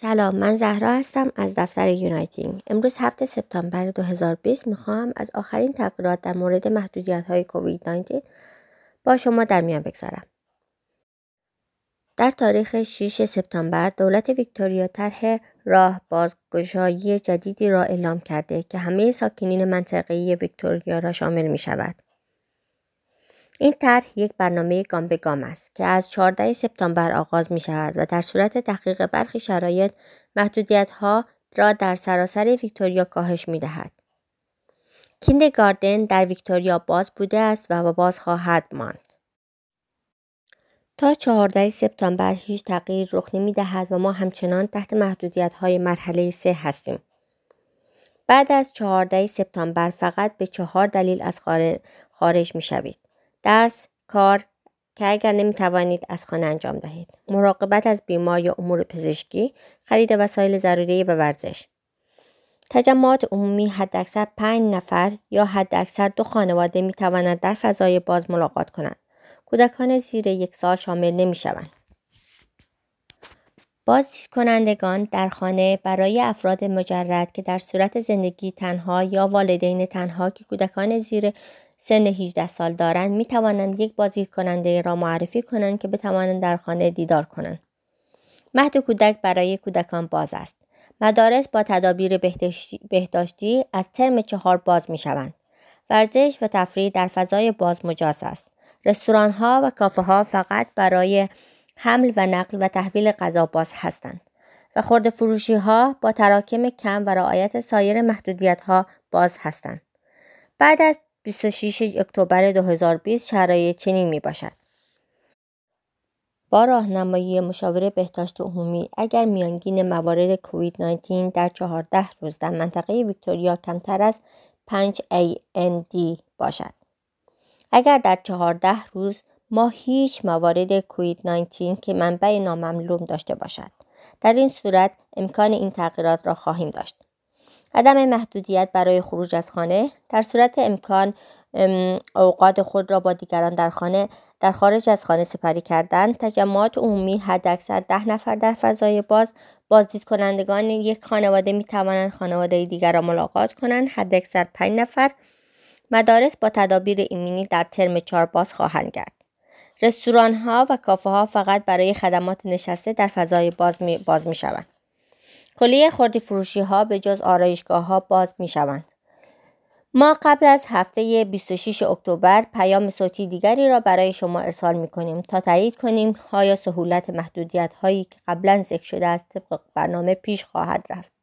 سلام، من زهرا هستم از دفتر یونایتینگ. امروز 7 سپتامبر 2020 میخوام از آخرین تغییرات در مورد محدودیت‌های کووید 19 با شما در میان بگذارم. در تاریخ 6 سپتامبر دولت ویکتوریا طرح راه بازگشایی جدیدی را اعلام کرده که همه ساکنین منطقه ویکتوریا را شامل می شود. این طرح یک برنامه گام به گام است که از 14 سپتامبر آغاز می شود و در صورت تحقیق برخی شرایط محدودیت‌ها را در سراسر ویکتوریا کاهش می دهد. کیندرگاردن در ویکتوریا باز بوده است و باز خواهد ماند. تا 14 سپتامبر هیچ تغییر رخ نمی دهد و ما همچنان تحت محدودیت‌های مرحله 3 هستیم. بعد از 14 سپتامبر فقط به 4 دلیل از خارج می شوید. درس، کار که اگر نمی توانید از خانه انجام دهید. مراقبت از بیمار یا امور پزشکی، خرید وسایل ضروری و ورزش. تجمعات عمومی حداکثر 5 نفر یا حداکثر 2 خانواده می توانند در فضای باز ملاقات کنند. کودکان زیر 1 سال شامل نمی شوند. بازدید کنندگان در خانه برای افراد مجرد که در صورت زندگی تنها یا والدین تنها که کودکان زیر سن 18 سال دارند می توانند یک بازدید کننده را معرفی کنند که بتوانند در خانه دیدار کنند. مهد کودک برای کودکان باز است. مدارس با تدابیر بهداشتی از ترم 4 باز می شوند. ورزش و تفریح در فضای باز مجاز است. رستوران ها و کافه ها فقط برای حمل و نقل و تحویل غذا باز هستند و خرده فروشی ها با تراکم کم و رعایت سایر محدودیت ها باز هستند. بعد از 26 اکتبر 2020 شرایط چنین می باشد. با راهنمایی مشاور بهداشت عمومی اگر میانگین موارد کووید 19 در 14 روز در منطقه ویکتوریا کمتر از 5 AND باشد. اگر در 14 روز ما هیچ موارد کووید 19 که منبع نامعلوم داشته باشد. در این صورت امکان این تغییرات را خواهیم داشت. عدم محدودیت برای خروج از خانه در صورت امکان اوقات خود را با دیگران در خارج از خانه سپری کردن. تجمعات عمومی حداکثر 10 نفر در فضای باز. بازدید کنندگان یک خانواده می توانند خانواده دیگر را ملاقات کنند. حداکثر 5 نفر. مدارس با تدابیر ایمنی در ترم 4 باز خواهند گردید. رستوران ها و کافه ها فقط برای خدمات نشسته در فضای باز می شوند. کلیه خرده فروشی ها به جز آرایشگاه ها باز می شوند. ما قبل از هفته 26 اکتبر پیام صوتی دیگری را برای شما ارسال می کنیم تا تایید کنیم آیا سهولت محدودیت هایی که قبلا ذکر شده است طبق برنامه پیش خواهد رفت.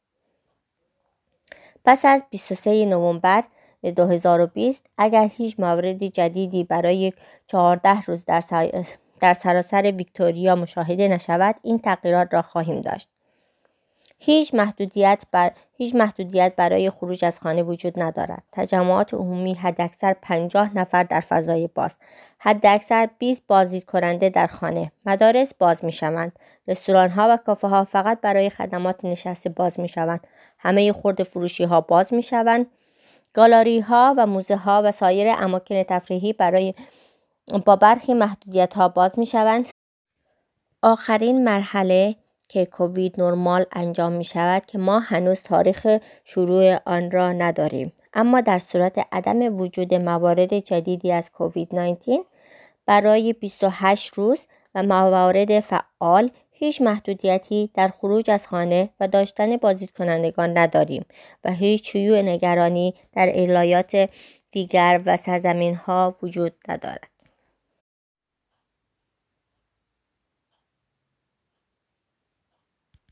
پس از 23 نوامبر 2020 اگر هیچ مورد جدیدی برای 14 روز در سراسر ویکتوریا مشاهده نشود این تغییرات را خواهیم داشت. هیچ محدودیت برای خروج از خانه وجود ندارد. تجمعات عمومی حداکثر 50 نفر در فضای باز. حداکثر 20 بازدید کننده در خانه. مدارس باز می شوند. رستوران ها و کافه ها فقط برای خدمات نشسته باز می شوند. همه خرده فروشی ها باز می شوند. گالری ها و موزه ها و سایر اماکن تفریحی با برخی محدودیت ها باز می شوند. آخرین مرحله که کووید نرمال انجام می شود که ما هنوز تاریخ شروع آن را نداریم. اما در صورت عدم وجود موارد جدیدی از کووید 19 برای 28 روز و موارد فعال هیچ محدودیتی در خروج از خانه و داشتن بازدید کنندگان نداریم و هیچ شیوع نگرانی در ایالات دیگر و سرزمین ها وجود ندارد.